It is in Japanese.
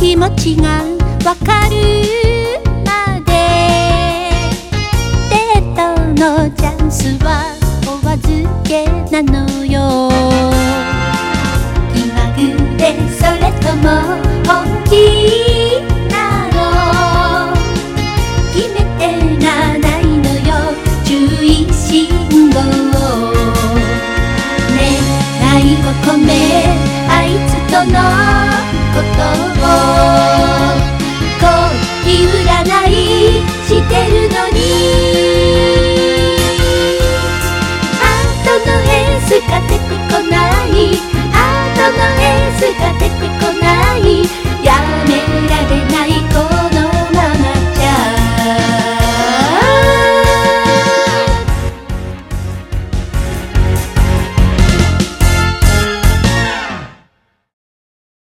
気持ちがわかるまでデートのチャンスはお預けなのよ。気まぐれそれとも本気なの、決め手がないのよ。注意信号、願いを込めあいつとのことを